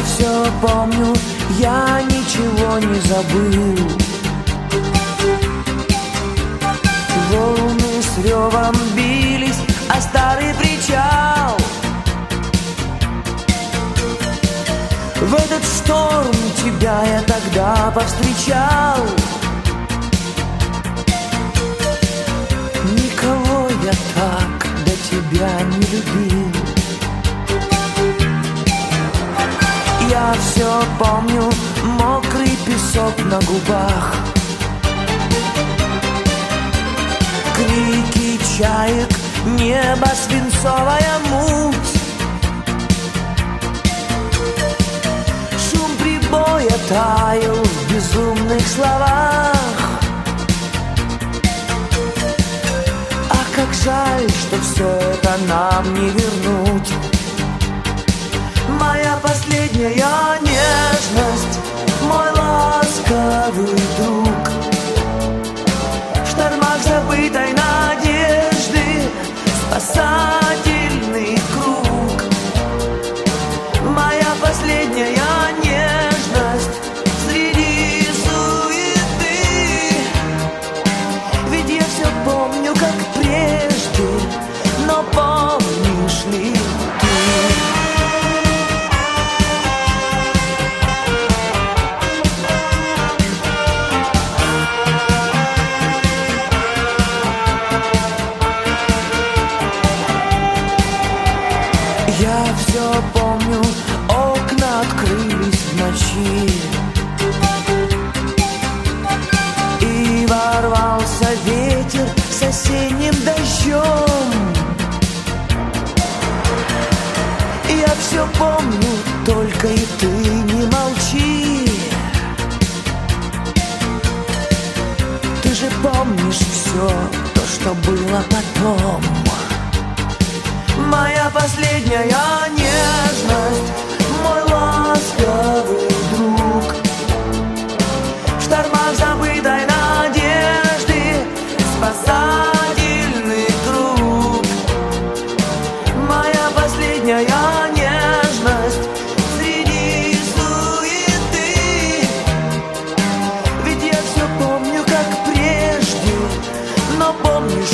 все помню, я ничего не забыл. Волны с ревом бились о старый причал. В этот шторм тебя я тогда повстречал. Никого я так до тебя не любил. Я все помню, мокрый песок на губах, крики чаек, небо, свинцовая муть, шум прибоя таял в безумных словах. А как жаль, что все это нам не вернуть. Моя последняя нежность, мой ласковый друг, в штормах забытой надежды спасательный круг. Моя последняя нежность среди суеты. Ведь я все помню, как прежде, но помнишь ли ты? Я все помню, окна открылись в ночи, и ворвался ветер с осенним дождем. Я все помню, только и ты не молчи. Ты же помнишь все то, что было потом. Моя последняя нежность, мой ласковый друг, в штормах забытой надежды спасательный круг. Моя последняя нежность среди суеты. Ведь я все помню, как прежде, но помнишь